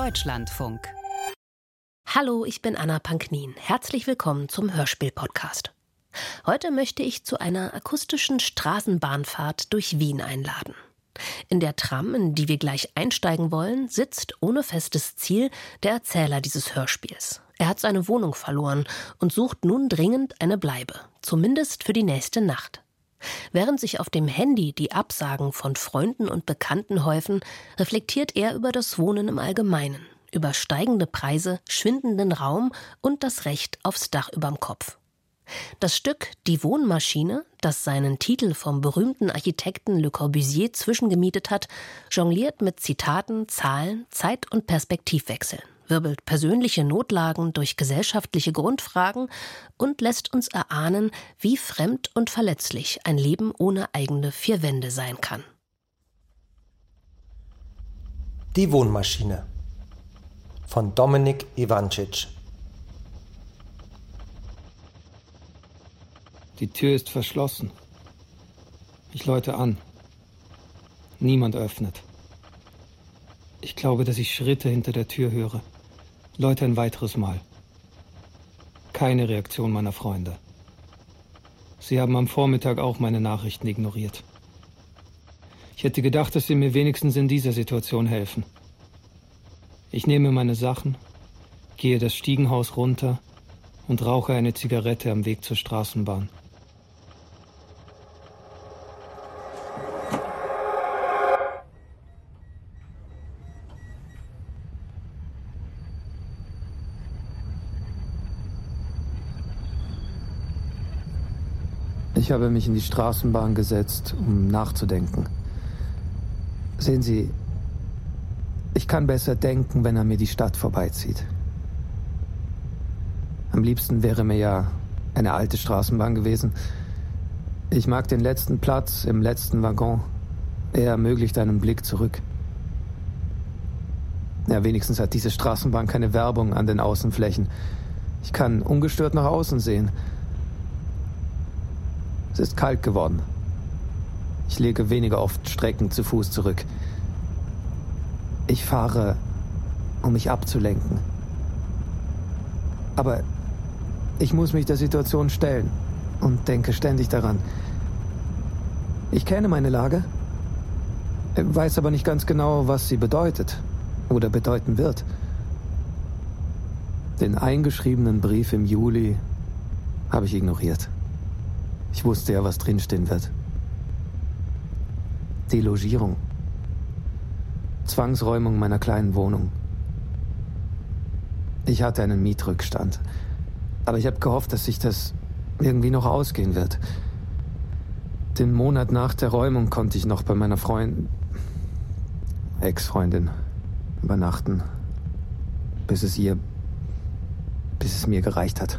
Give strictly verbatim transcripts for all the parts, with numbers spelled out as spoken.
Deutschlandfunk. Hallo, ich bin Anna Panknin. Herzlich willkommen zum Hörspiel-Podcast. Heute möchte ich zu einer akustischen Straßenbahnfahrt durch Wien einladen. In der Tram, in die wir gleich einsteigen wollen, sitzt ohne festes Ziel der Erzähler dieses Hörspiels. Er hat seine Wohnung verloren und sucht nun dringend eine Bleibe, zumindest für die nächste Nacht. Während sich auf dem Handy die Absagen von Freunden und Bekannten häufen, reflektiert er über das Wohnen im Allgemeinen, über steigende Preise, schwindenden Raum und das Recht aufs Dach überm Kopf. Das Stück »Die Wohnmaschine«, das seinen Titel vom berühmten Architekten Le Corbusier zwischengemietet hat, jongliert mit Zitaten, Zahlen, Zeit- und Perspektivwechseln, wirbelt persönliche Notlagen durch gesellschaftliche Grundfragen und lässt uns erahnen, wie fremd und verletzlich ein Leben ohne eigene vier Wände sein kann. Die Wohnmaschine von Dominik Ivancic. Die Tür ist verschlossen. Ich läute an. Niemand öffnet. Ich glaube, dass ich Schritte hinter der Tür höre. Läute ein weiteres Mal. Keine Reaktion meiner Freunde. Sie haben am Vormittag auch meine Nachrichten ignoriert. Ich hätte gedacht, dass sie mir wenigstens in dieser Situation helfen. Ich nehme meine Sachen, gehe das Stiegenhaus runter und rauche eine Zigarette am Weg zur Straßenbahn. Ich habe mich in die Straßenbahn gesetzt, um nachzudenken. Sehen Sie, ich kann besser denken, wenn er mir die Stadt vorbeizieht. Am liebsten wäre mir ja eine alte Straßenbahn gewesen. Ich mag den letzten Platz im letzten Waggon. Er ermöglicht einen Blick zurück. Ja, wenigstens hat diese Straßenbahn keine Werbung an den Außenflächen. Ich kann ungestört nach außen sehen. Es ist kalt geworden. Ich lege weniger oft Strecken zu Fuß zurück. Ich fahre, um mich abzulenken. Aber ich muss mich der Situation stellen und denke ständig daran. Ich kenne meine Lage, weiß aber nicht ganz genau, was sie bedeutet oder bedeuten wird. Den eingeschriebenen Brief im Juli habe ich ignoriert. Ich wusste ja, was drinstehen wird. Delogierung. Zwangsräumung meiner kleinen Wohnung. Ich hatte einen Mietrückstand. Aber ich habe gehofft, dass sich das irgendwie noch ausgehen wird. Den Monat nach der Räumung konnte ich noch bei meiner Freundin, Ex-Freundin, übernachten. Bis es ihr, bis es mir gereicht hat.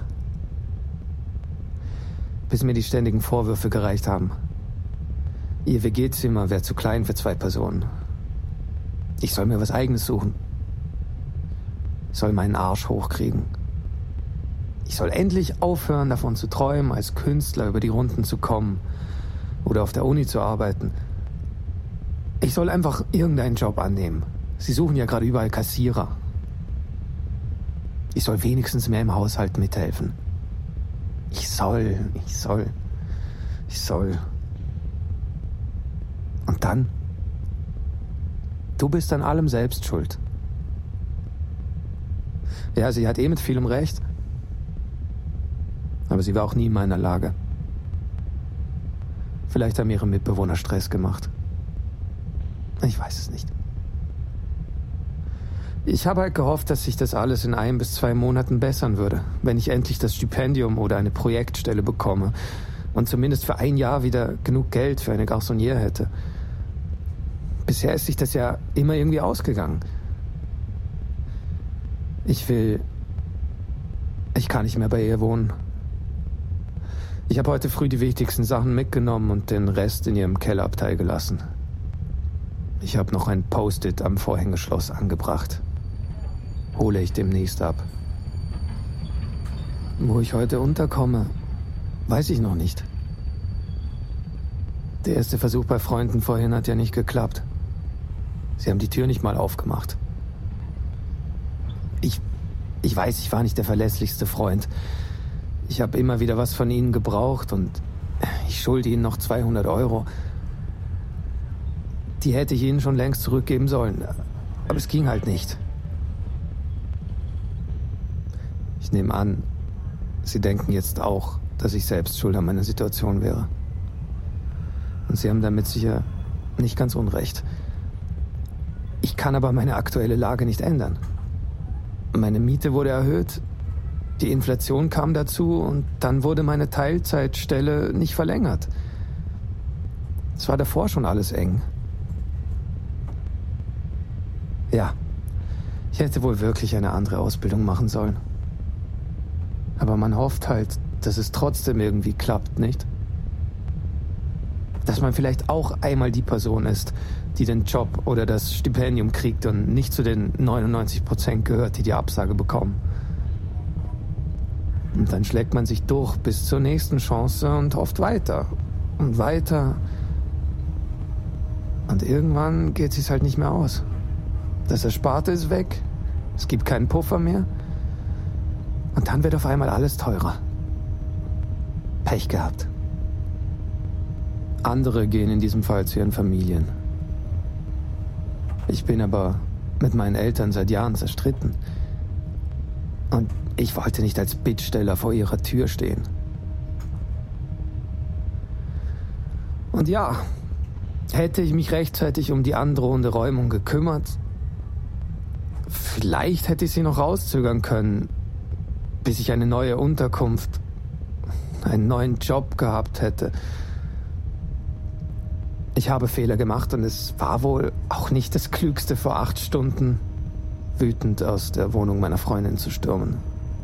Bis mir die ständigen Vorwürfe gereicht haben. Ihr W G-Zimmer wäre zu klein für zwei Personen. Ich soll mir was Eigenes suchen. Ich soll meinen Arsch hochkriegen. Ich soll endlich aufhören, davon zu träumen, als Künstler über die Runden zu kommen oder auf der Uni zu arbeiten. Ich soll einfach irgendeinen Job annehmen. Sie suchen ja gerade überall Kassierer. Ich soll wenigstens mehr im Haushalt mithelfen. Ich soll, ich soll, ich soll. Und dann? Du bist an allem selbst schuld. Ja, sie hat eh mit vielem recht. Aber sie war auch nie in meiner Lage. Vielleicht haben ihre Mitbewohner Stress gemacht. Ich weiß es nicht. Ich habe halt gehofft, dass sich das alles in ein bis zwei Monaten bessern würde, wenn ich endlich das Stipendium oder eine Projektstelle bekomme und zumindest für ein Jahr wieder genug Geld für eine Garçonniere hätte. Bisher ist sich das ja immer irgendwie ausgegangen. Ich will... Ich kann nicht mehr bei ihr wohnen. Ich habe heute früh die wichtigsten Sachen mitgenommen und den Rest in ihrem Kellerabteil gelassen. Ich habe noch ein Post-it am Vorhängeschloss angebracht. Hole ich demnächst ab. Wo ich heute unterkomme, weiß ich noch nicht. Der erste Versuch bei Freunden vorhin hat ja nicht geklappt. Sie haben die Tür nicht mal aufgemacht. Ich, ich weiß, ich war nicht der verlässlichste Freund. Ich habe immer wieder was von ihnen gebraucht und ich schulde ihnen noch zweihundert Euro. Die hätte ich ihnen schon längst zurückgeben sollen. Aber es ging halt nicht. Ich nehme an, sie denken jetzt auch, dass ich selbst schuld an meiner Situation wäre. Und sie haben damit sicher nicht ganz unrecht. Ich kann aber meine aktuelle Lage nicht ändern. Meine Miete wurde erhöht, die Inflation kam dazu und dann wurde meine Teilzeitstelle nicht verlängert. Es war davor schon alles eng. Ja, ich hätte wohl wirklich eine andere Ausbildung machen sollen. Aber man hofft halt, dass es trotzdem irgendwie klappt, nicht? Dass man vielleicht auch einmal die Person ist, die den Job oder das Stipendium kriegt und nicht zu den neunundneunzig Prozent gehört, die die Absage bekommen. Und dann schlägt man sich durch bis zur nächsten Chance und hofft weiter und weiter. Und irgendwann geht es sich halt nicht mehr aus. Das Ersparte ist weg, es gibt keinen Puffer mehr. Und dann wird auf einmal alles teurer. Pech gehabt. Andere gehen in diesem Fall zu ihren Familien. Ich bin aber mit meinen Eltern seit Jahren zerstritten. Und ich wollte nicht als Bittsteller vor ihrer Tür stehen. Und ja, hätte ich mich rechtzeitig um die androhende Räumung gekümmert, vielleicht hätte ich sie noch rauszögern können, bis ich eine neue Unterkunft, einen neuen Job gehabt hätte. Ich habe Fehler gemacht und es war wohl auch nicht das Klügste, vor acht Stunden wütend aus der Wohnung meiner Freundin zu stürmen.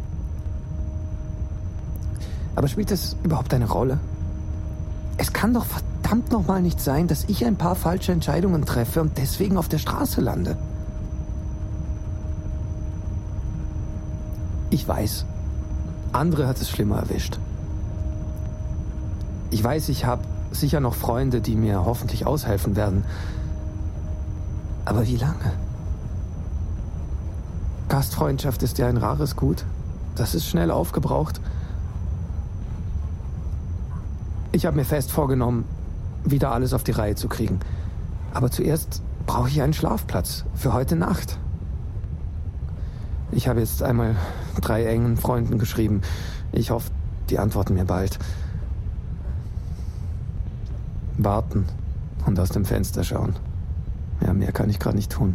Aber spielt das überhaupt eine Rolle? Es kann doch verdammt nochmal nicht sein, dass ich ein paar falsche Entscheidungen treffe und deswegen auf der Straße lande. Ich weiß, andere hat es schlimmer erwischt. Ich weiß, ich habe sicher noch Freunde, die mir hoffentlich aushelfen werden. Aber wie lange? Gastfreundschaft ist ja ein rares Gut. Das ist schnell aufgebraucht. Ich habe mir fest vorgenommen, wieder alles auf die Reihe zu kriegen. Aber zuerst brauche ich einen Schlafplatz für heute Nacht. Ich habe jetzt einmal drei engen Freunden geschrieben. Ich hoffe, die antworten mir bald. Warten und aus dem Fenster schauen. Ja, mehr kann ich gerade nicht tun.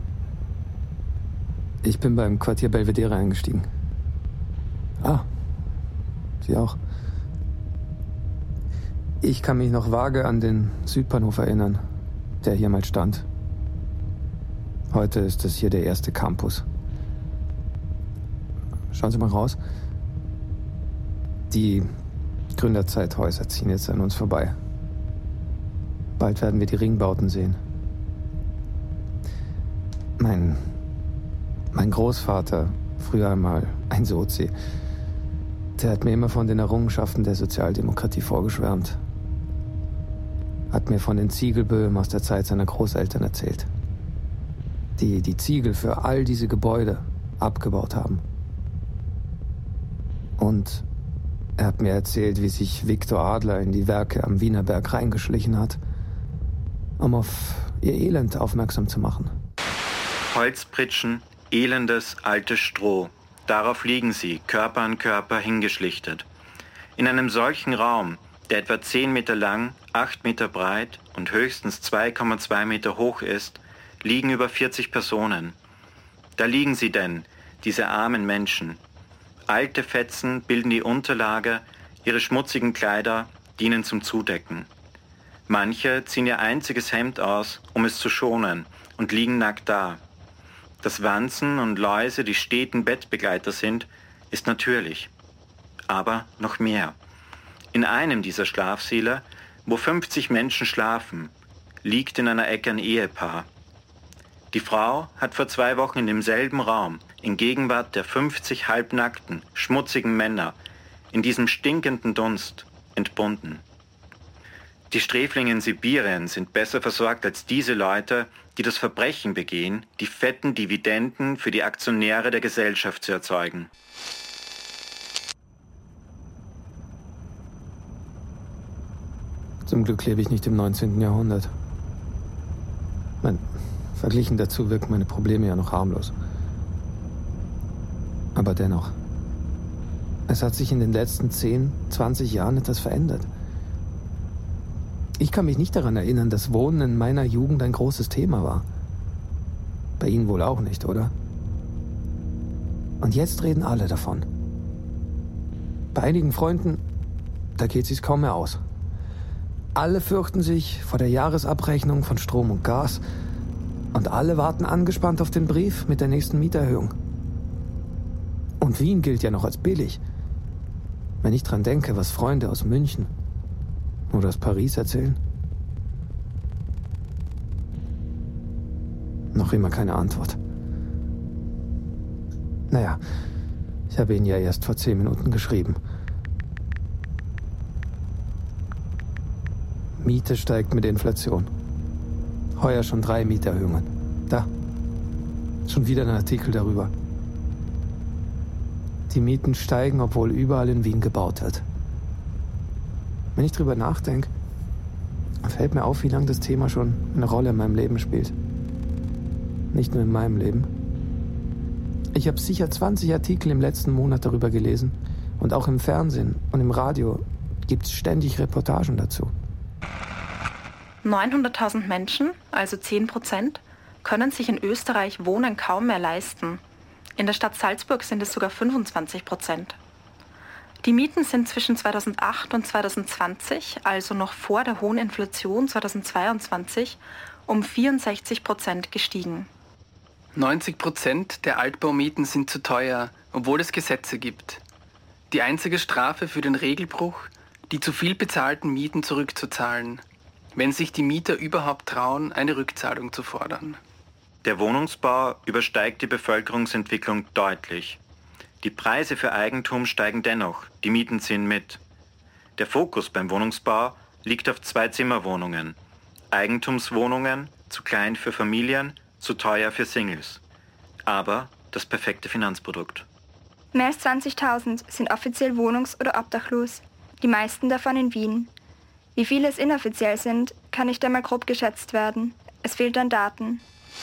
Ich bin beim Quartier Belvedere eingestiegen. Ah, Sie auch. Ich kann mich noch vage an den Südbahnhof erinnern, der hier mal stand. Heute ist es hier der erste Campus. Schauen Sie mal raus. Die Gründerzeithäuser ziehen jetzt an uns vorbei. Bald werden wir die Ringbauten sehen. Mein, mein Großvater, früher einmal ein Sozi, der hat mir immer von den Errungenschaften der Sozialdemokratie vorgeschwärmt. Hat mir von den Ziegelböhmen aus der Zeit seiner Großeltern erzählt. Die die Ziegel für all diese Gebäude abgebaut haben. Und er hat mir erzählt, wie sich Viktor Adler in die Werke am Wienerberg reingeschlichen hat, um auf ihr Elend aufmerksam zu machen. Holzpritschen, elendes, altes Stroh. Darauf liegen sie, Körper an Körper, hingeschlichtet. In einem solchen Raum, der etwa zehn Meter lang, acht Meter breit und höchstens zwei Komma zwei Meter hoch ist, liegen über vierzig Personen. Da liegen sie denn, diese armen Menschen. Alte Fetzen bilden die Unterlage, ihre schmutzigen Kleider dienen zum Zudecken. Manche ziehen ihr einziges Hemd aus, um es zu schonen, und liegen nackt da. Dass Wanzen und Läuse die steten Bettbegleiter sind, ist natürlich. Aber noch mehr. In einem dieser Schlafsäle, wo fünfzig Menschen schlafen, liegt in einer Ecke ein Ehepaar. Die Frau hat vor zwei Wochen in demselben Raum, in Gegenwart der fünfzig halbnackten, schmutzigen Männer, in diesem stinkenden Dunst, entbunden. Die Sträflinge in Sibirien sind besser versorgt als diese Leute, die das Verbrechen begehen, die fetten Dividenden für die Aktionäre der Gesellschaft zu erzeugen. Zum Glück lebe ich nicht im neunzehnten Jahrhundert. Mein, verglichen dazu wirken meine Probleme ja noch harmlos. Aber dennoch, es hat sich in den letzten zehn, zwanzig Jahren etwas verändert. Ich kann mich nicht daran erinnern, dass Wohnen in meiner Jugend ein großes Thema war. Bei Ihnen wohl auch nicht, oder? Und jetzt reden alle davon. Bei einigen Freunden, da geht es sich kaum mehr aus. Alle fürchten sich vor der Jahresabrechnung von Strom und Gas und alle warten angespannt auf den Brief mit der nächsten Mieterhöhung. Und Wien gilt ja noch als billig. Wenn ich dran denke, was Freunde aus München oder aus Paris erzählen. Noch immer keine Antwort. Naja, ich habe ihn ja erst vor zehn Minuten geschrieben. Miete steigt mit Inflation. Heuer schon drei Mieterhöhungen. Da. Schon wieder ein Artikel darüber. Die Mieten steigen, obwohl überall in Wien gebaut wird. Wenn ich drüber nachdenke, fällt mir auf, wie lange das Thema schon eine Rolle in meinem Leben spielt. Nicht nur in meinem Leben. Ich habe sicher zwanzig Artikel im letzten Monat darüber gelesen. Und auch im Fernsehen und im Radio gibt es ständig Reportagen dazu. neunhunderttausend Menschen, also zehn Prozent, können sich in Österreich Wohnen kaum mehr leisten. In der Stadt Salzburg sind es sogar fünfundzwanzig Prozent. Die Mieten sind zwischen zweitausendacht und zweitausendzwanzig, also noch vor der hohen Inflation zweitausendzweiundzwanzig, um vierundsechzig Prozent gestiegen. neunzig Prozent der Altbaumieten sind zu teuer, obwohl es Gesetze gibt. Die einzige Strafe für den Regelbruch, die zu viel bezahlten Mieten zurückzuzahlen, wenn sich die Mieter überhaupt trauen, eine Rückzahlung zu fordern. Der Wohnungsbau übersteigt die Bevölkerungsentwicklung deutlich. Die Preise für Eigentum steigen dennoch, die Mieten ziehen mit. Der Fokus beim Wohnungsbau liegt auf Zwei-Zimmer-Wohnungen. Eigentumswohnungen, zu klein für Familien, zu teuer für Singles. Aber das perfekte Finanzprodukt. Mehr als zwanzigtausend sind offiziell wohnungs- oder obdachlos, die meisten davon in Wien. Wie viele es inoffiziell sind, kann nicht einmal grob geschätzt werden. Es fehlt an Daten.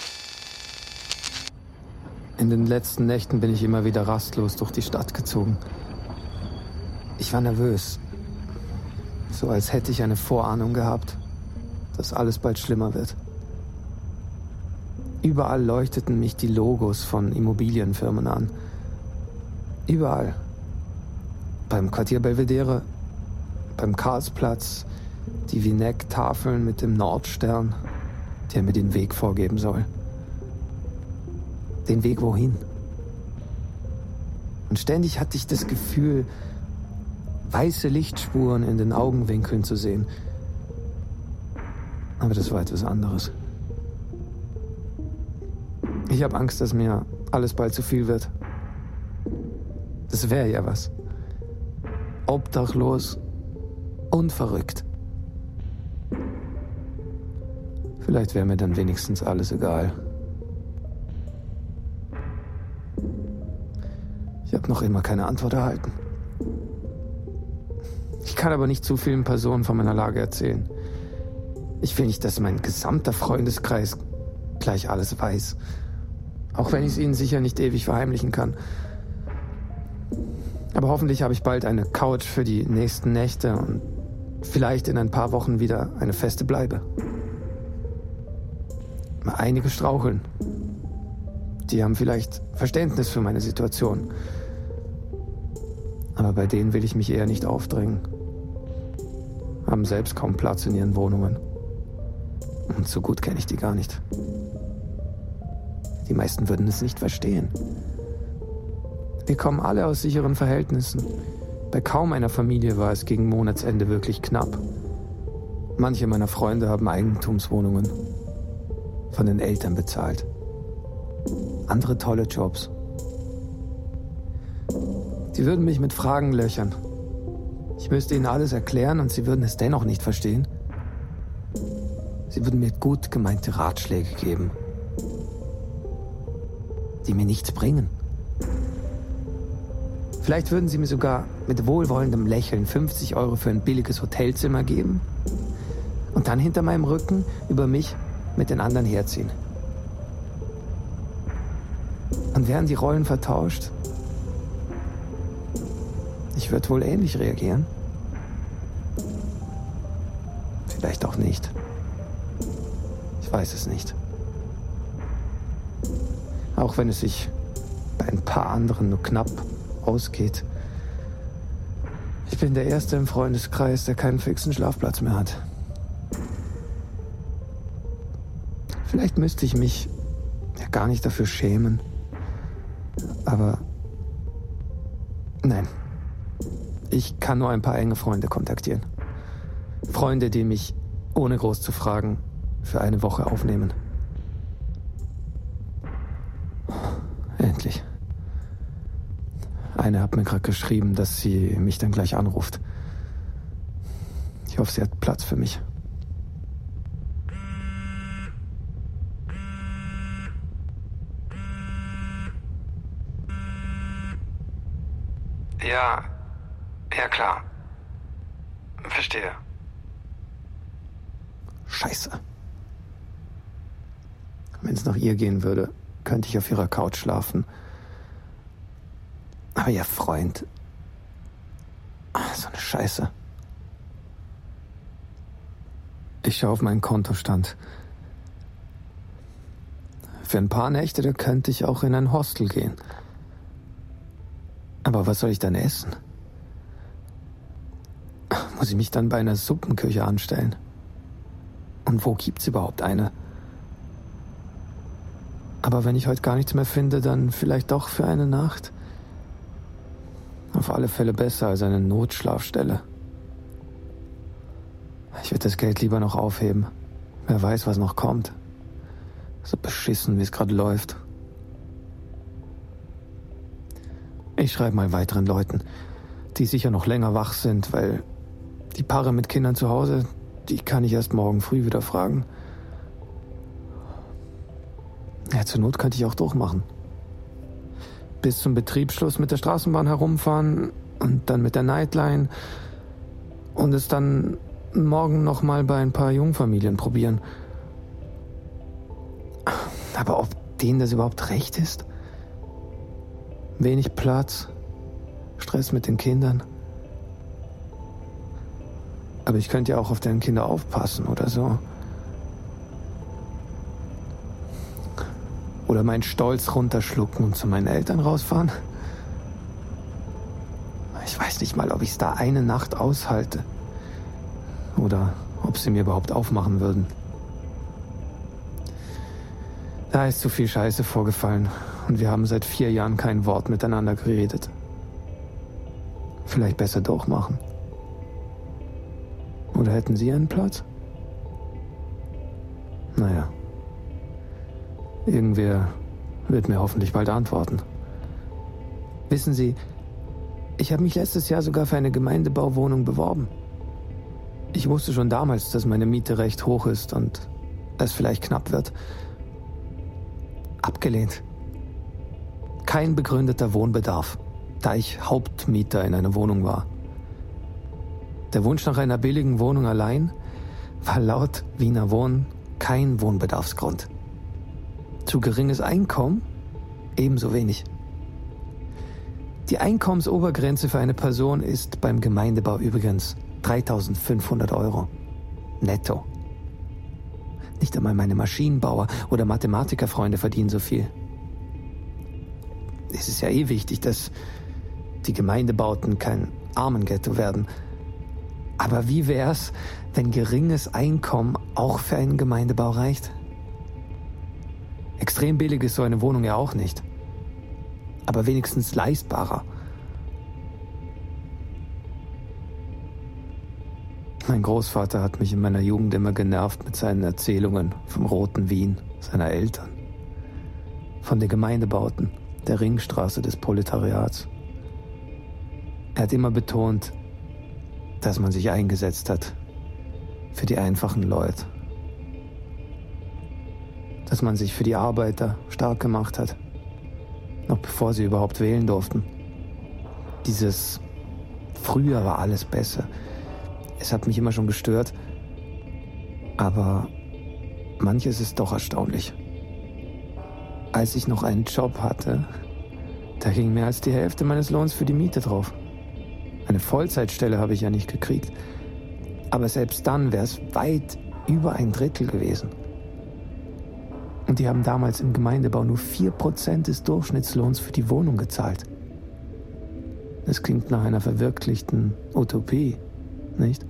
In den letzten Nächten bin ich immer wieder rastlos durch die Stadt gezogen. Ich war nervös. So als hätte ich eine Vorahnung gehabt, dass alles bald schlimmer wird. Überall leuchteten mich die Logos von Immobilienfirmen an. Überall. Beim Quartier Belvedere, beim Karlsplatz, die Vineck-Tafeln mit dem Nordstern, der mir den Weg vorgeben soll. Den Weg wohin? Und ständig hatte ich das Gefühl, weiße Lichtspuren in den Augenwinkeln zu sehen. Aber das war etwas anderes. Ich habe Angst, dass mir alles bald zu viel wird. Das wäre ja was. Obdachlos und verrückt. Vielleicht wäre mir dann wenigstens alles egal. Ich habe noch immer keine Antwort erhalten. Ich kann aber nicht zu vielen Personen von meiner Lage erzählen. Ich will nicht, dass mein gesamter Freundeskreis gleich alles weiß. Auch wenn ich es ihnen sicher nicht ewig verheimlichen kann. Aber hoffentlich habe ich bald eine Couch für die nächsten Nächte und vielleicht in ein paar Wochen wieder eine feste Bleibe. Einige straucheln. Die haben vielleicht Verständnis für meine Situation. Aber bei denen will ich mich eher nicht aufdrängen. Haben selbst kaum Platz in ihren Wohnungen. Und so gut kenne ich die gar nicht. Die meisten würden es nicht verstehen. Wir kommen alle aus sicheren Verhältnissen. Bei kaum einer Familie war es gegen Monatsende wirklich knapp. Manche meiner Freunde haben Eigentumswohnungen. Von den Eltern bezahlt. Andere tolle Jobs. Sie würden mich mit Fragen löchern. Ich müsste ihnen alles erklären und sie würden es dennoch nicht verstehen. Sie würden mir gut gemeinte Ratschläge geben, die mir nichts bringen. Vielleicht würden sie mir sogar mit wohlwollendem Lächeln fünfzig Euro für ein billiges Hotelzimmer geben und dann hinter meinem Rücken über mich mit den anderen herziehen. Und wären die Rollen vertauscht? Ich würde wohl ähnlich reagieren. Vielleicht auch nicht. Ich weiß es nicht. Auch wenn es sich bei ein paar anderen nur knapp ausgeht. Ich bin der Erste im Freundeskreis, der keinen fixen Schlafplatz mehr hat. Vielleicht müsste ich mich ja gar nicht dafür schämen. Aber nein. Ich kann nur ein paar enge Freunde kontaktieren. Freunde, die mich, ohne groß zu fragen, für eine Woche aufnehmen. Endlich. Eine hat mir gerade geschrieben, dass sie mich dann gleich anruft. Ich hoffe, sie hat Platz für mich. Ja, ja klar. Verstehe. Scheiße. Wenn es nach ihr gehen würde, könnte ich auf ihrer Couch schlafen. Aber ihr Freund... Ach, so eine Scheiße. Ich schaue auf meinen Kontostand. Für ein paar Nächte, da könnte ich auch in ein Hostel gehen. Aber was soll ich dann essen? Muss ich mich dann bei einer Suppenküche anstellen? Und wo gibt's überhaupt eine? Aber wenn ich heute gar nichts mehr finde, dann vielleicht doch für eine Nacht? Auf alle Fälle besser als eine Notschlafstelle. Ich würde das Geld lieber noch aufheben. Wer weiß, was noch kommt. So beschissen, wie es gerade läuft. Ich schreibe mal weiteren Leuten, die sicher noch länger wach sind, weil die Paare mit Kindern zu Hause, die kann ich erst morgen früh wieder fragen. Ja, zur Not könnte ich auch durchmachen. Bis zum Betriebsschluss mit der Straßenbahn herumfahren und dann mit der Nightline und es dann morgen nochmal bei ein paar Jungfamilien probieren. Aber ob denen das überhaupt recht ist? Wenig Platz, Stress mit den Kindern. Aber ich könnte ja auch auf deren Kinder aufpassen oder so. Oder meinen Stolz runterschlucken und zu meinen Eltern rausfahren. Ich weiß nicht mal, ob ich es da eine Nacht aushalte. Oder ob sie mir überhaupt aufmachen würden. Da ist zu viel Scheiße vorgefallen und wir haben seit vier Jahren kein Wort miteinander geredet. Vielleicht besser durchmachen. Oder hätten Sie einen Platz? Naja. Irgendwer wird mir hoffentlich bald antworten. Wissen Sie, ich habe mich letztes Jahr sogar für eine Gemeindebauwohnung beworben. Ich wusste schon damals, dass meine Miete recht hoch ist und es vielleicht knapp wird. Abgelehnt. Kein begründeter Wohnbedarf, da ich Hauptmieter in einer Wohnung war. Der Wunsch nach einer billigen Wohnung allein war laut Wiener Wohnen kein Wohnbedarfsgrund. Zu geringes Einkommen ebenso wenig. Die Einkommensobergrenze für eine Person ist beim Gemeindebau übrigens dreitausendfünfhundert Euro. Netto. Nicht einmal meine Maschinenbauer oder Mathematikerfreunde verdienen so viel. Es ist ja eh wichtig, dass die Gemeindebauten kein Armenghetto werden. Aber wie wär's, wenn geringes Einkommen auch für einen Gemeindebau reicht? Extrem billig ist so eine Wohnung ja auch nicht. Aber wenigstens leistbarer. Mein Großvater hat mich in meiner Jugend immer genervt mit seinen Erzählungen vom roten Wien seiner Eltern. Von den Gemeindebauten, der Ringstraße des Proletariats. Er hat immer betont, dass man sich eingesetzt hat für die einfachen Leute dass man sich für die Arbeiter stark gemacht hat, noch bevor sie überhaupt wählen durften. Dieses früher war alles besser. Es hat mich immer schon gestört, aber manches ist doch erstaunlich. Als ich noch einen Job hatte, da ging mehr als die Hälfte meines Lohns für die Miete drauf. Eine Vollzeitstelle habe ich ja nicht gekriegt, aber selbst dann wäre es weit über ein Drittel gewesen. Und die haben damals im Gemeindebau nur vier Prozent des Durchschnittslohns für die Wohnung gezahlt. Das klingt nach einer verwirklichten Utopie, nicht?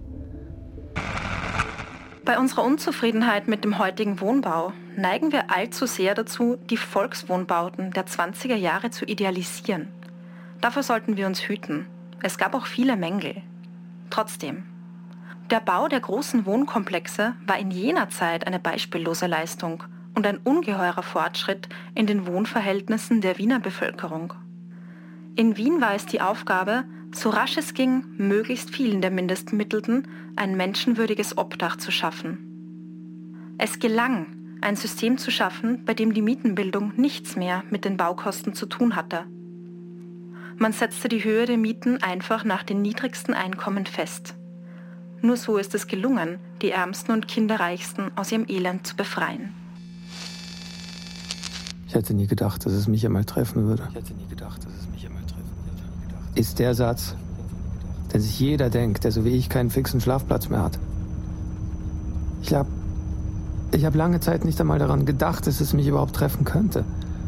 Bei unserer Unzufriedenheit mit dem heutigen Wohnbau neigen wir allzu sehr dazu, die Volkswohnbauten der zwanziger Jahre zu idealisieren. Davor sollten wir uns hüten. Es gab auch viele Mängel. Trotzdem, der Bau der großen Wohnkomplexe war in jener Zeit eine beispiellose Leistung und ein ungeheurer Fortschritt in den Wohnverhältnissen der Wiener Bevölkerung. In Wien war es die Aufgabe, so rasch es ging, möglichst vielen der Mindestbemittelten ein menschenwürdiges Obdach zu schaffen. Es gelang, ein System zu schaffen, bei dem die Mietenbildung nichts mehr mit den Baukosten zu tun hatte. Man setzte die Höhe der Mieten einfach nach den niedrigsten Einkommen fest. Nur so ist es gelungen, die Ärmsten und Kinderreichsten aus ihrem Elend zu befreien. Ich hätte nie gedacht, dass es mich einmal treffen würde. Ich hätte nie gedacht, dass es mich einmal treffen würde. Ist der Satz, den sich jeder denkt, der so wie ich keinen fixen Schlafplatz mehr hat. Ich glaube, ich habe lange Zeit nicht einmal daran gedacht, dass es mich überhaupt treffen könnte.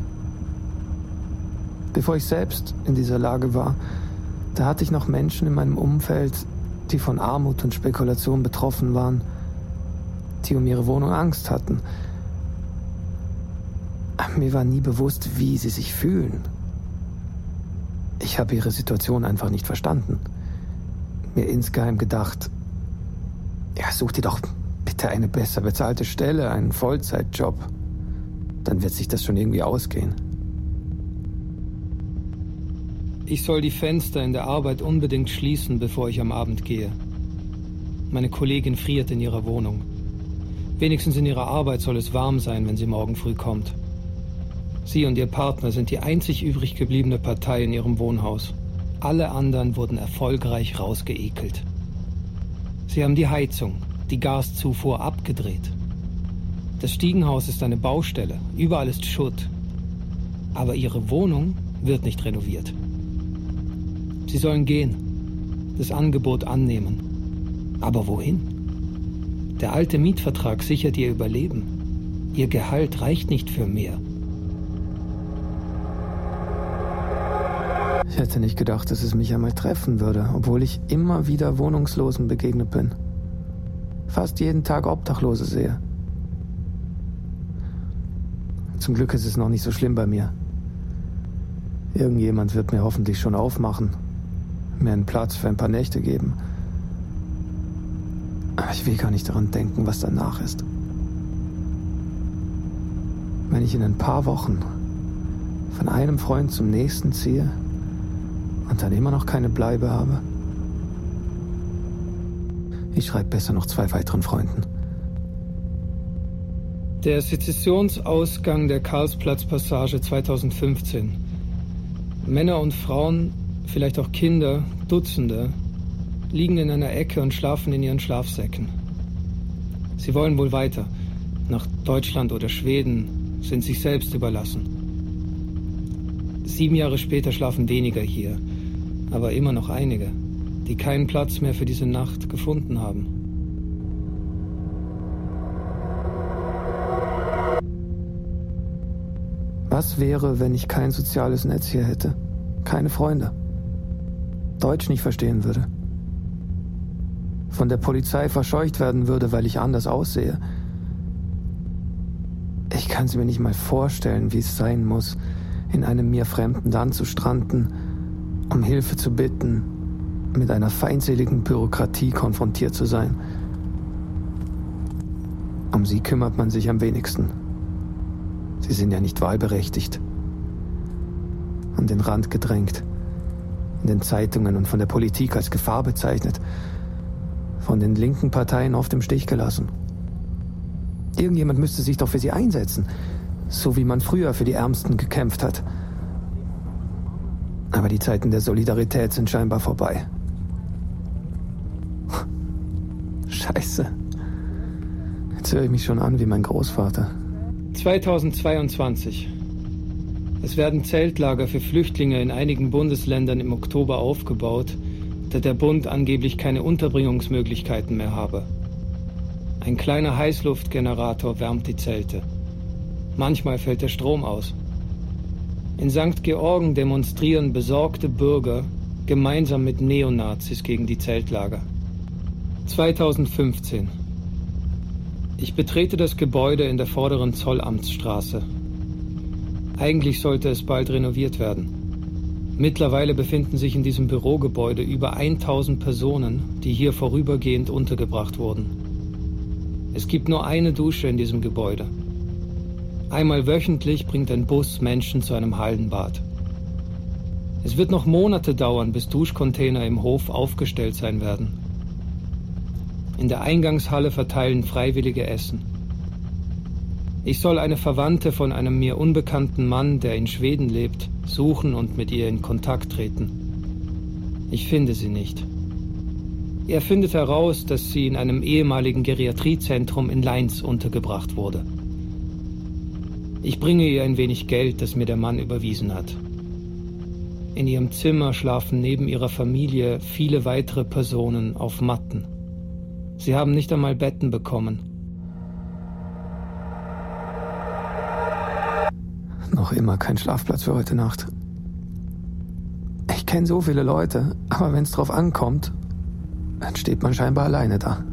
Bevor ich selbst in dieser Lage war, da hatte ich noch Menschen in meinem Umfeld, die von Armut und Spekulation betroffen waren, die um ihre Wohnung Angst hatten. Mir war nie bewusst, wie sie sich fühlen. Ich habe ihre Situation einfach nicht verstanden. Mir insgeheim gedacht, ja, such dir doch bitte eine besser bezahlte Stelle, einen Vollzeitjob. Dann wird sich das schon irgendwie ausgehen. Ich soll die Fenster in der Arbeit unbedingt schließen, bevor ich am Abend gehe. Meine Kollegin friert in ihrer Wohnung. Wenigstens in ihrer Arbeit soll es warm sein, wenn sie morgen früh kommt. Sie und ihr Partner sind die einzig übrig gebliebene Partei in ihrem Wohnhaus. Alle anderen wurden erfolgreich rausgeekelt. Sie haben die Heizung, die Gaszufuhr abgedreht. Das Stiegenhaus ist eine Baustelle, überall ist Schutt. Aber ihre Wohnung wird nicht renoviert. Sie sollen gehen, das Angebot annehmen. Aber wohin? Der alte Mietvertrag sichert ihr Überleben. Ihr Gehalt reicht nicht für mehr. Ich hätte nicht gedacht, dass es mich einmal treffen würde, obwohl ich immer wieder Wohnungslosen begegnet bin. Fast jeden Tag Obdachlose sehe. Zum Glück ist es noch nicht so schlimm bei mir. Irgendjemand wird mir hoffentlich schon aufmachen, mir einen Platz für ein paar Nächte geben. Aber ich will gar nicht daran denken, was danach ist. Wenn ich in ein paar Wochen von einem Freund zum nächsten ziehe und dann immer noch keine Bleibe habe. Ich schreibe besser noch zwei weiteren Freunden. Der Sezessionsausgang der Karlsplatzpassage zweitausendfünfzehn. Männer und Frauen, vielleicht auch Kinder, Dutzende, liegen in einer Ecke und schlafen in ihren Schlafsäcken. Sie wollen wohl weiter. Nach Deutschland oder Schweden, sind sich selbst überlassen. Sieben Jahre später schlafen weniger hier, aber immer noch einige, die keinen Platz mehr für diese Nacht gefunden haben. Was wäre, wenn ich kein soziales Netz hier hätte? Keine Freunde. Deutsch nicht verstehen würde. Von der Polizei verscheucht werden würde, weil ich anders aussehe. Ich kann es mir nicht mal vorstellen, wie es sein muss, in einem mir fremden Land zu stranden, um Hilfe zu bitten, mit einer feindseligen Bürokratie konfrontiert zu sein. Um sie kümmert man sich am wenigsten. Sie sind ja nicht wahlberechtigt. An den Rand gedrängt, in den Zeitungen und von der Politik als Gefahr bezeichnet, von den linken Parteien oft im Stich gelassen. Irgendjemand müsste sich doch für sie einsetzen, so wie man früher für die Ärmsten gekämpft hat. Aber die Zeiten der Solidarität sind scheinbar vorbei. Scheiße. Jetzt höre ich mich schon an wie mein Großvater. zweitausendzweiundzwanzig. Es werden Zeltlager für Flüchtlinge in einigen Bundesländern im Oktober aufgebaut, da der Bund angeblich keine Unterbringungsmöglichkeiten mehr habe. Ein kleiner Heißluftgenerator wärmt die Zelte. Manchmal fällt der Strom aus. In Sankt Georgen demonstrieren besorgte Bürger gemeinsam mit Neonazis gegen die Zeltlager. zweitausendfünfzehn. Ich betrete das Gebäude in der vorderen Zollamtsstraße. Eigentlich sollte es bald renoviert werden. Mittlerweile befinden sich in diesem Bürogebäude über tausend Personen, die hier vorübergehend untergebracht wurden. Es gibt nur eine Dusche in diesem Gebäude. Einmal wöchentlich bringt ein Bus Menschen zu einem Hallenbad. Es wird noch Monate dauern, bis Duschcontainer im Hof aufgestellt sein werden. In der Eingangshalle verteilen Freiwillige Essen. Ich soll eine Verwandte von einem mir unbekannten Mann, der in Schweden lebt, suchen und mit ihr in Kontakt treten. Ich finde sie nicht. Er findet heraus, dass sie in einem ehemaligen Geriatriezentrum in Leins untergebracht wurde. Ich bringe ihr ein wenig Geld, das mir der Mann überwiesen hat. In ihrem Zimmer schlafen neben ihrer Familie viele weitere Personen auf Matten. Sie haben nicht einmal Betten bekommen. Noch immer kein Schlafplatz für heute Nacht. Ich kenne so viele Leute, aber wenn es drauf ankommt, dann steht man scheinbar alleine da.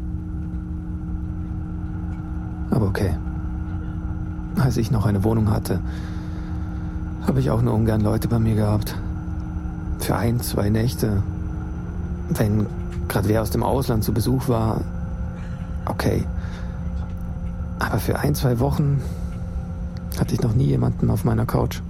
Aber okay. Als ich noch eine Wohnung hatte, habe ich auch nur ungern Leute bei mir gehabt. Für ein, zwei Nächte. Wenn gerade wer aus dem Ausland zu Besuch war, okay. Aber für ein, zwei Wochen hatte ich noch nie jemanden auf meiner Couch.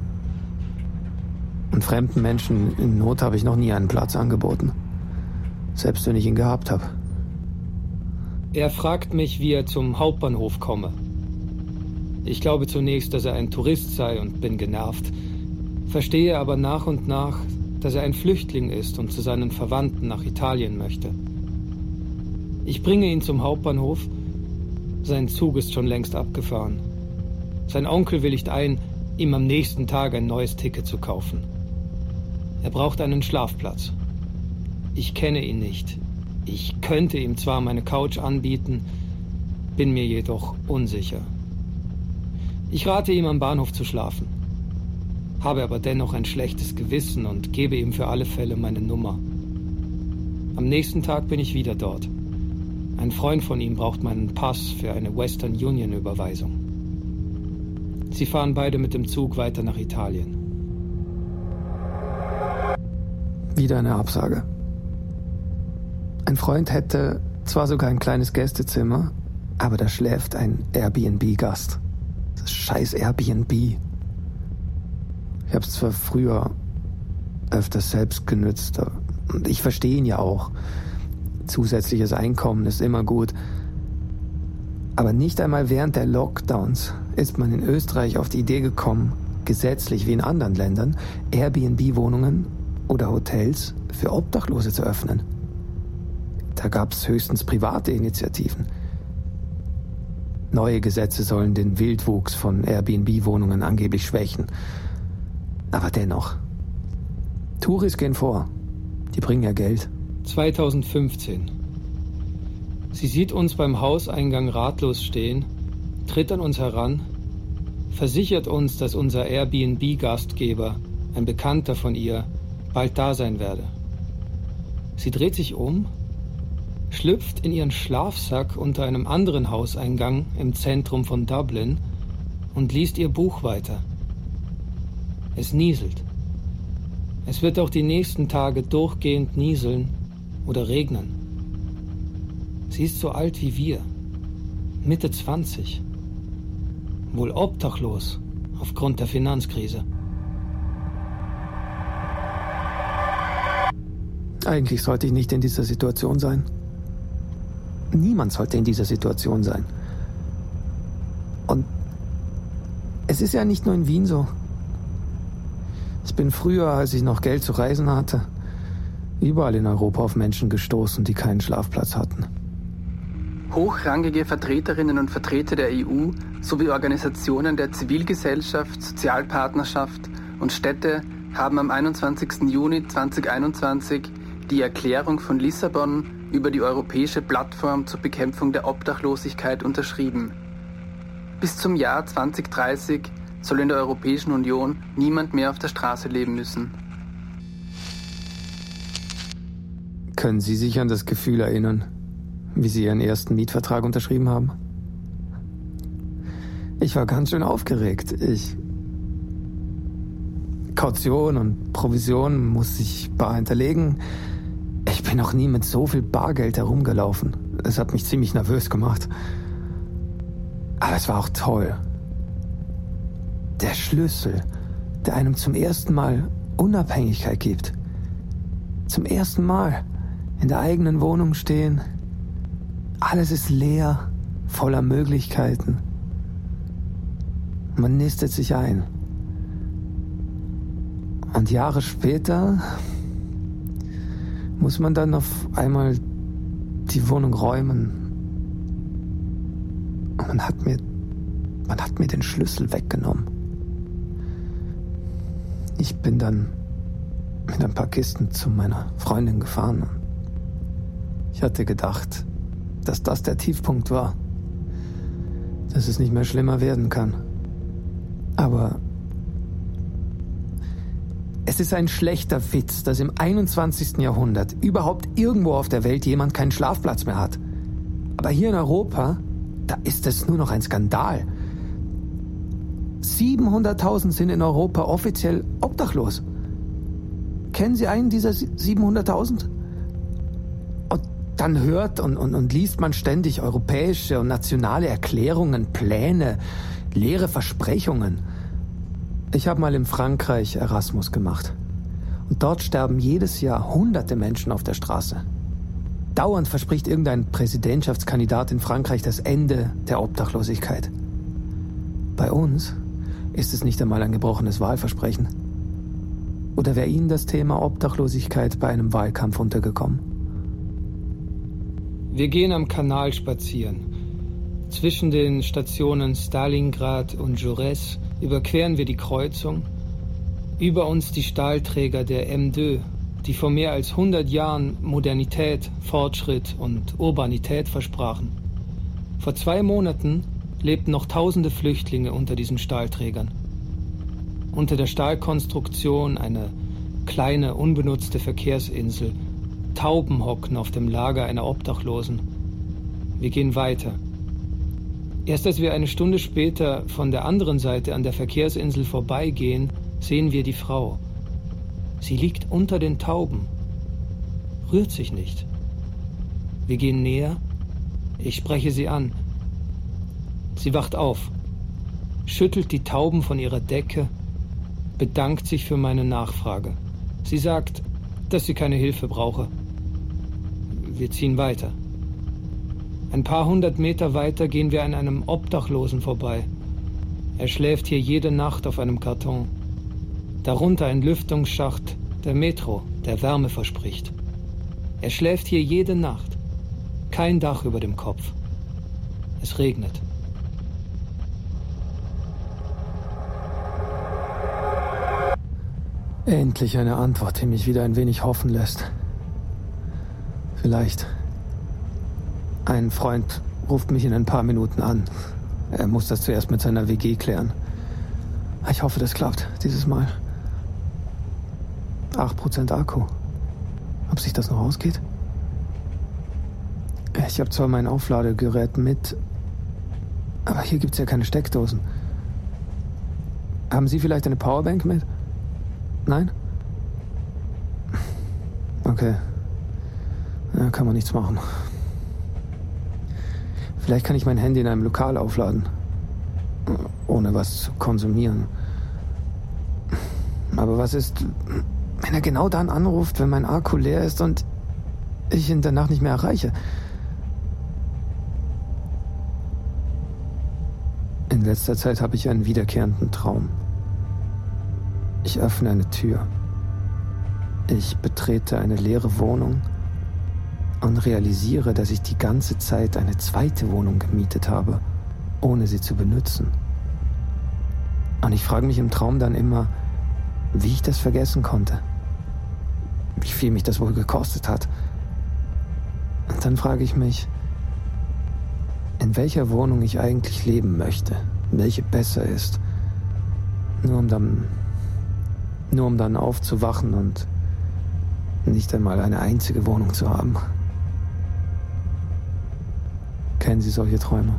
Und fremden Menschen in Not habe ich noch nie einen Platz angeboten. Selbst wenn ich ihn gehabt habe. Er fragt mich, wie er zum Hauptbahnhof komme. Ich glaube zunächst, dass er ein Tourist sei und bin genervt. Verstehe aber nach und nach, dass er ein Flüchtling ist und zu seinen Verwandten nach Italien möchte. Ich bringe ihn zum Hauptbahnhof. Sein Zug ist schon längst abgefahren. Sein Onkel willigt ein, ihm am nächsten Tag ein neues Ticket zu kaufen. Er braucht einen Schlafplatz. Ich kenne ihn nicht. Ich könnte ihm zwar meine Couch anbieten, bin mir jedoch unsicher. Ich rate ihm, am Bahnhof zu schlafen, habe aber dennoch ein schlechtes Gewissen und gebe ihm für alle Fälle meine Nummer. Am nächsten Tag bin ich wieder dort. Ein Freund von ihm braucht meinen Pass für eine Western Union Überweisung. Sie fahren beide mit dem Zug weiter nach Italien. Wieder eine Absage. Ein Freund hätte zwar sogar ein kleines Gästezimmer, aber da schläft ein Airbnb-Gast. Das scheiß Airbnb. Ich habe es zwar früher öfters selbst genützt, und ich verstehe ihn ja auch. Zusätzliches Einkommen ist immer gut. Aber nicht einmal während der Lockdowns ist man in Österreich auf die Idee gekommen, gesetzlich wie in anderen Ländern, Airbnb-Wohnungen oder Hotels für Obdachlose zu öffnen. Da gab es höchstens private Initiativen. Neue Gesetze sollen den Wildwuchs von Airbnb-Wohnungen angeblich schwächen. Aber dennoch. Touris gehen vor. Die bringen ja Geld. zweitausendfünfzehn. Sie sieht uns beim Hauseingang ratlos stehen, tritt an uns heran, versichert uns, dass unser Airbnb-Gastgeber, ein Bekannter von ihr, bald da sein werde. Sie dreht sich um, schlüpft in ihren Schlafsack unter einem anderen Hauseingang im Zentrum von Dublin und liest ihr Buch weiter. Es nieselt. Es wird auch die nächsten Tage durchgehend nieseln oder regnen. Sie ist so alt wie wir, Mitte zwanzig, wohl obdachlos aufgrund der Finanzkrise. Eigentlich sollte ich nicht in dieser Situation sein. Niemand sollte in dieser Situation sein. Es ist ja nicht nur in Wien so. Ich bin früher, als ich noch Geld zu reisen hatte, überall in Europa auf Menschen gestoßen, die keinen Schlafplatz hatten. Hochrangige Vertreterinnen und Vertreter der E U sowie Organisationen der Zivilgesellschaft, Sozialpartnerschaft und Städte haben am einundzwanzigsten Juni zweitausendeinundzwanzig die Erklärung von Lissabon über die Europäische Plattform zur Bekämpfung der Obdachlosigkeit unterschrieben. Bis zum Jahr zweitausenddreißig soll in der Europäischen Union niemand mehr auf der Straße leben müssen. Können Sie sich an das Gefühl erinnern, wie Sie Ihren ersten Mietvertrag unterschrieben haben? Ich war ganz schön aufgeregt. Ich... Kaution und Provision muss ich bar hinterlegen. Ich bin noch nie mit so viel Bargeld herumgelaufen. Es hat mich ziemlich nervös gemacht. Aber es war auch toll. Der Schlüssel, der einem zum ersten Mal Unabhängigkeit gibt. Zum ersten Mal in der eigenen Wohnung stehen. Alles ist leer, voller Möglichkeiten. Man nistet sich ein. Und Jahre später muss man dann auf einmal die Wohnung räumen. Und man hat mir, man hat mir den Schlüssel weggenommen. Ich bin dann mit ein paar Kisten zu meiner Freundin gefahren. Ich hatte gedacht, dass das der Tiefpunkt war. Dass es nicht mehr schlimmer werden kann. Aber es ist ein schlechter Witz, dass im einundzwanzigsten Jahrhundert überhaupt irgendwo auf der Welt jemand keinen Schlafplatz mehr hat. Aber hier in Europa, da ist es nur noch ein Skandal. siebenhunderttausend sind in Europa offiziell obdachlos. Kennen Sie einen dieser siebenhunderttausend? Und dann hört und, und, und liest man ständig europäische und nationale Erklärungen, Pläne, leere Versprechungen. Ich habe mal in Frankreich Erasmus gemacht. Und dort sterben jedes Jahr hunderte Menschen auf der Straße. Dauernd verspricht irgendein Präsidentschaftskandidat in Frankreich das Ende der Obdachlosigkeit. Bei uns ist es nicht einmal ein gebrochenes Wahlversprechen. Oder wäre Ihnen das Thema Obdachlosigkeit bei einem Wahlkampf untergekommen? Wir gehen am Kanal spazieren. Zwischen den Stationen Stalingrad und Jaurès überqueren wir die Kreuzung. Über uns die Stahlträger der M zwei, die vor mehr als hundert Jahren Modernität, Fortschritt und Urbanität versprachen. Vor zwei Monaten lebten noch tausende Flüchtlinge unter diesen Stahlträgern. Unter der Stahlkonstruktion eine kleine, unbenutzte Verkehrsinsel. Tauben hocken auf dem Lager einer Obdachlosen. Wir gehen weiter. Erst als wir eine Stunde später von der anderen Seite an der Verkehrsinsel vorbeigehen, sehen wir die Frau. Sie liegt unter den Tauben, rührt sich nicht. Wir gehen näher, ich spreche sie an. Sie wacht auf, schüttelt die Tauben von ihrer Decke, bedankt sich für meine Nachfrage. Sie sagt, dass sie keine Hilfe brauche. Wir ziehen weiter. Ein paar hundert Meter weiter gehen wir an einem Obdachlosen vorbei. Er schläft hier jede Nacht auf einem Karton. Darunter ein Lüftungsschacht der Metro, der Wärme verspricht. Er schläft hier jede Nacht. Kein Dach über dem Kopf. Es regnet. Endlich eine Antwort, die mich wieder ein wenig hoffen lässt. Vielleicht. Ein Freund ruft mich in ein paar Minuten an. Er muss das zuerst mit seiner W G klären. Ich hoffe, das klappt dieses Mal. acht Prozent Akku. Ob sich das noch ausgeht? Ich habe zwar mein Aufladegerät mit, aber hier gibt es ja keine Steckdosen. Haben Sie vielleicht eine Powerbank mit? Nein? Okay. Ja, kann man nichts machen. Vielleicht kann ich mein Handy in einem Lokal aufladen. Ohne was zu konsumieren. Aber was ist, wenn er genau dann anruft, wenn mein Akku leer ist und ich ihn danach nicht mehr erreiche? In In letzter Zeit habe ich einen wiederkehrenden Traum. Ich öffne eine Tür. Ich betrete eine leere Wohnung und realisiere, dass ich die ganze Zeit eine zweite Wohnung gemietet habe, ohne sie zu benutzen. Und ich frage mich im Traum dann immer, wie ich das vergessen konnte. Wie viel mich das wohl gekostet hat. Und dann frage ich mich, in welcher Wohnung ich eigentlich leben möchte, welche besser ist. Nur um dann, nur um dann aufzuwachen und nicht einmal eine einzige Wohnung zu haben. Kennen Sie solche Träume?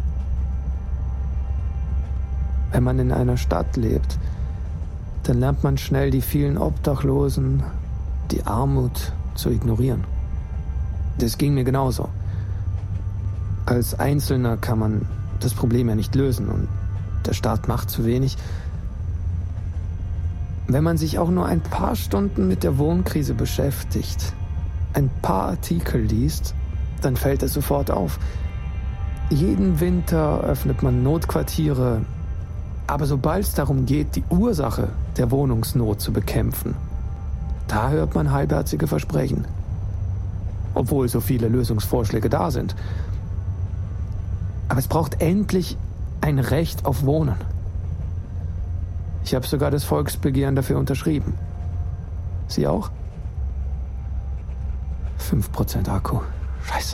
Wenn man in einer Stadt lebt, dann lernt man schnell die vielen Obdachlosen, die Armut zu ignorieren. Das ging mir genauso. Als Einzelner kann man das Problem ja nicht lösen und der Staat macht zu wenig. Wenn man sich auch nur ein paar Stunden mit der Wohnkrise beschäftigt, ein paar Artikel liest, dann fällt es sofort auf. Jeden Winter öffnet man Notquartiere, aber sobald es darum geht, die Ursache der Wohnungsnot zu bekämpfen, da hört man halbherzige Versprechen. Obwohl so viele Lösungsvorschläge da sind. Aber es braucht endlich ein Recht auf Wohnen. Ich habe sogar das Volksbegehren dafür unterschrieben. Sie auch? fünf Prozent Akku. Scheiße.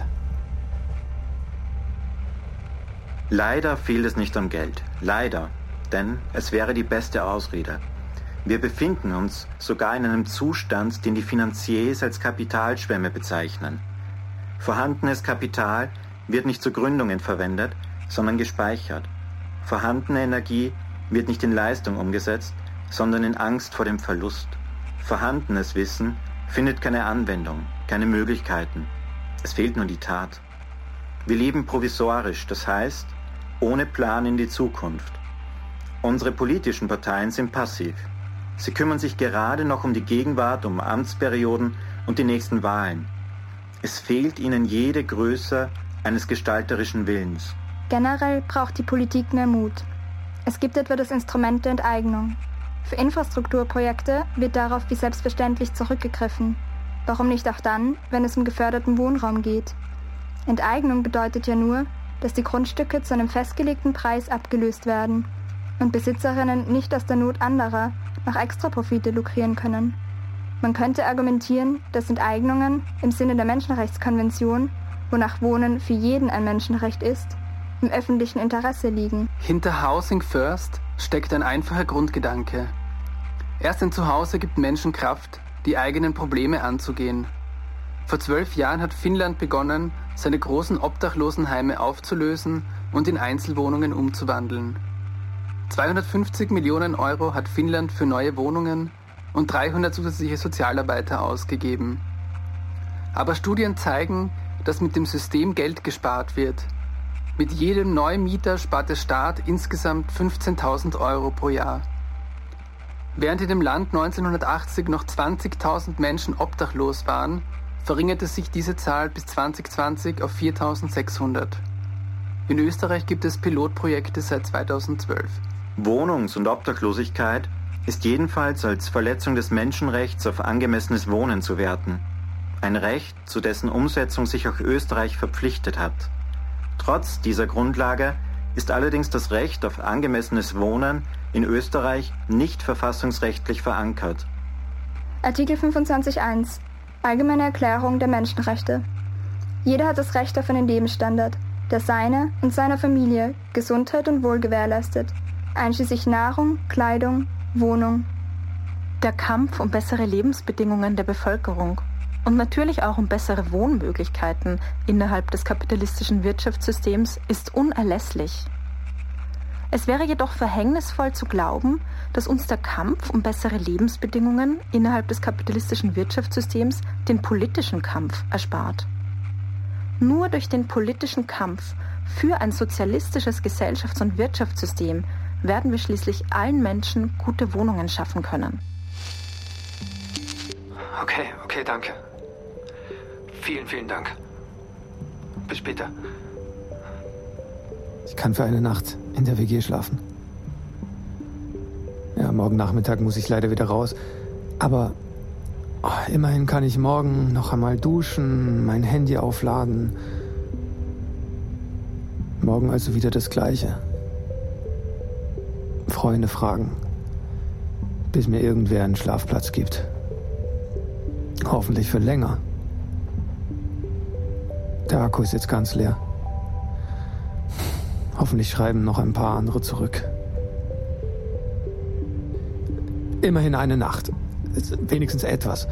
Leider fehlt es nicht am Geld. Leider. Denn es wäre die beste Ausrede. Wir befinden uns sogar in einem Zustand, den die Finanziers als Kapitalschwemme bezeichnen. Vorhandenes Kapital wird nicht zu Gründungen verwendet, sondern gespeichert. Vorhandene Energie wird nicht in Leistung umgesetzt, sondern in Angst vor dem Verlust. Vorhandenes Wissen findet keine Anwendung, keine Möglichkeiten. Es fehlt nur die Tat. Wir leben provisorisch, das heißt, ohne Plan in die Zukunft. Unsere politischen Parteien sind passiv. Sie kümmern sich gerade noch um die Gegenwart, um Amtsperioden und die nächsten Wahlen. Es fehlt ihnen jede Größe eines gestalterischen Willens. Generell braucht die Politik mehr Mut. Es gibt etwa das Instrument der Enteignung. Für Infrastrukturprojekte wird darauf wie selbstverständlich zurückgegriffen. Warum nicht auch dann, wenn es um geförderten Wohnraum geht? Enteignung bedeutet ja nur, dass die Grundstücke zu einem festgelegten Preis abgelöst werden und Besitzerinnen nicht aus der Not anderer nach Extraprofite lukrieren können. Man könnte argumentieren, dass Enteignungen im Sinne der Menschenrechtskonvention, wonach Wohnen für jeden ein Menschenrecht ist, im öffentlichen Interesse liegen. Hinter Housing First steckt ein einfacher Grundgedanke. Erst ein Zuhause gibt Menschen Kraft, die eigenen Probleme anzugehen. Vor zwölf Jahren hat Finnland begonnen, seine großen Obdachlosenheime aufzulösen und in Einzelwohnungen umzuwandeln. zweihundertfünfzig Millionen Euro hat Finnland für neue Wohnungen und dreihundert zusätzliche Sozialarbeiter ausgegeben. Aber Studien zeigen, dass mit dem System Geld gespart wird. Mit jedem neuen Mieter spart der Staat insgesamt fünfzehntausend Euro pro Jahr. Während in dem Land neunzehnhundertachtzig noch zwanzigtausend Menschen obdachlos waren, verringerte sich diese Zahl bis zwanzig zwanzig auf viertausendsechshundert. In Österreich gibt es Pilotprojekte seit zweitausendzwölf. Wohnungs- und Obdachlosigkeit ist jedenfalls als Verletzung des Menschenrechts auf angemessenes Wohnen zu werten. Ein Recht, zu dessen Umsetzung sich auch Österreich verpflichtet hat. Trotz dieser Grundlage ist allerdings das Recht auf angemessenes Wohnen in Österreich nicht verfassungsrechtlich verankert. Artikel fünfundzwanzig Absatz eins Allgemeine Erklärung der Menschenrechte. Jeder hat das Recht auf einen Lebensstandard, der seine und seiner Familie Gesundheit und Wohl gewährleistet, einschließlich Nahrung, Kleidung, Wohnung. Der Kampf um bessere Lebensbedingungen der Bevölkerung und natürlich auch um bessere Wohnmöglichkeiten innerhalb des kapitalistischen Wirtschaftssystems ist unerlässlich. Es wäre jedoch verhängnisvoll zu glauben, dass uns der Kampf um bessere Lebensbedingungen innerhalb des kapitalistischen Wirtschaftssystems den politischen Kampf erspart. Nur durch den politischen Kampf für ein sozialistisches Gesellschafts- und Wirtschaftssystem werden wir schließlich allen Menschen gute Wohnungen schaffen können. Okay, okay, danke. Vielen, vielen Dank. Bis später. Ich kann für eine Nacht in der W G schlafen. Ja, morgen Nachmittag muss ich leider wieder raus. Aber oh, immerhin kann ich morgen noch einmal duschen, mein Handy aufladen. Morgen also wieder das Gleiche. Freunde fragen, bis mir irgendwer einen Schlafplatz gibt. Hoffentlich für länger. Der Akku ist jetzt ganz leer. Hoffentlich schreiben noch ein paar andere zurück. Immerhin eine Nacht. Wenigstens etwas.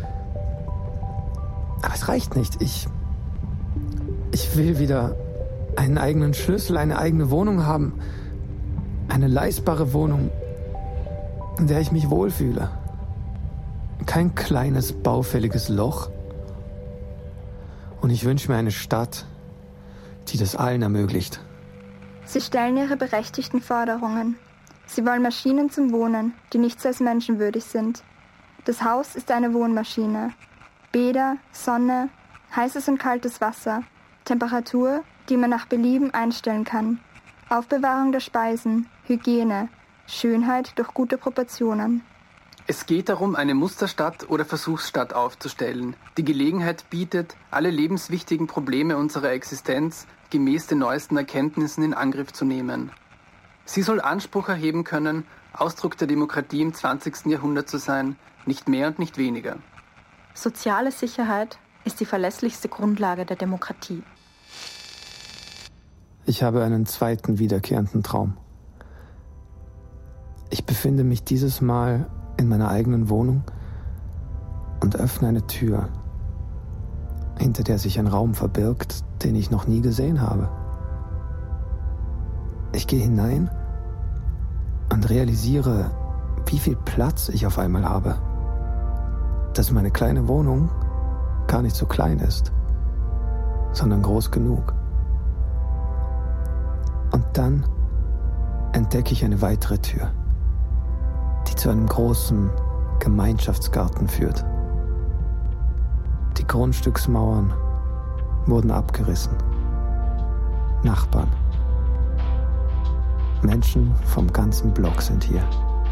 Aber es reicht nicht. Ich, ich will wieder einen eigenen Schlüssel, eine eigene Wohnung haben. Eine leistbare Wohnung, in der ich mich wohlfühle. Kein kleines, baufälliges Loch. Und ich wünsche mir eine Stadt, die das allen ermöglicht. Sie stellen ihre berechtigten Forderungen. Sie wollen Maschinen zum Wohnen, die nichts als menschenwürdig sind. Das Haus ist eine Wohnmaschine. Bäder, Sonne, heißes und kaltes Wasser, Temperatur, die man nach Belieben einstellen kann, Aufbewahrung der Speisen, Hygiene, Schönheit durch gute Proportionen. Es geht darum, eine Musterstadt oder Versuchsstadt aufzustellen, die Gelegenheit bietet, alle lebenswichtigen Probleme unserer Existenz gemäß den neuesten Erkenntnissen in Angriff zu nehmen. Sie soll Anspruch erheben können, Ausdruck der Demokratie im zwanzigsten Jahrhundert zu sein, nicht mehr und nicht weniger. Soziale Sicherheit ist die verlässlichste Grundlage der Demokratie. Ich habe einen zweiten wiederkehrenden Traum. Ich befinde mich dieses Mal in meiner eigenen Wohnung und öffne eine Tür, hinter der sich ein Raum verbirgt, den ich noch nie gesehen habe. Ich gehe hinein und realisiere, wie viel Platz ich auf einmal habe. Dass meine kleine Wohnung gar nicht so klein ist, sondern groß genug. Und dann entdecke ich eine weitere Tür, die zu einem großen Gemeinschaftsgarten führt. Die Grundstücksmauern wurden abgerissen. Nachbarn. Menschen vom ganzen Block sind hier.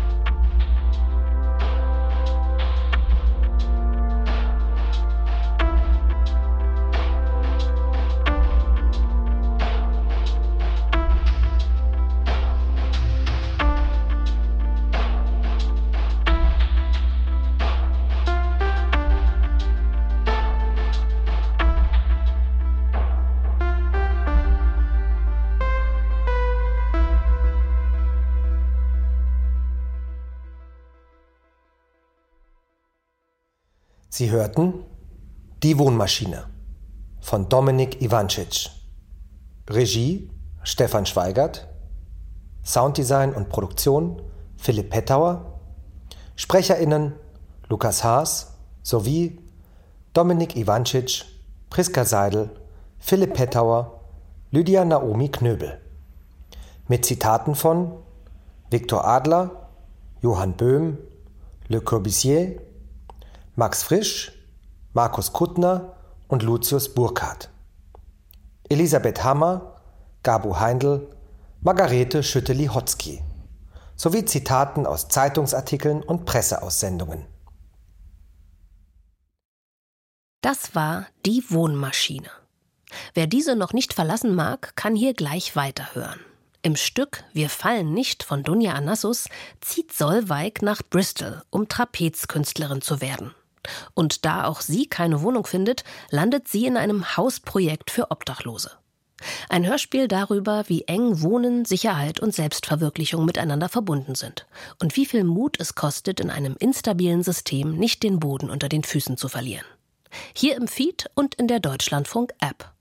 Sie hörten Die Wohnmaschine von Dominik Ivancic. Regie Stefan Schweigert. Sounddesign und Produktion Philipp Pettauer. SprecherInnen Lukas Haas sowie Dominik Ivancic, Priska Seidel, Philipp Pettauer, Lydia Naomi Knöbel. Mit Zitaten von Viktor Adler, Johann Böhm, Le Corbusier, Max Frisch, Markus Kuttner und Lucius Burkhardt. Elisabeth Hammer, Gabu Heindl, Margarete Schütte-Lihotzky. Sowie Zitaten aus Zeitungsartikeln und Presseaussendungen. Das war Die Wohnmaschine. Wer diese noch nicht verlassen mag, kann hier gleich weiterhören. Im Stück Wir fallen nicht von Dunja Anassus zieht Solveig nach Bristol, um Trapezkünstlerin zu werden. Und da auch sie keine Wohnung findet, landet sie in einem Hausprojekt für Obdachlose. Ein Hörspiel darüber, wie eng Wohnen, Sicherheit und Selbstverwirklichung miteinander verbunden sind und wie viel Mut es kostet, in einem instabilen System nicht den Boden unter den Füßen zu verlieren. Hier im Feed und in der Deutschlandfunk-App.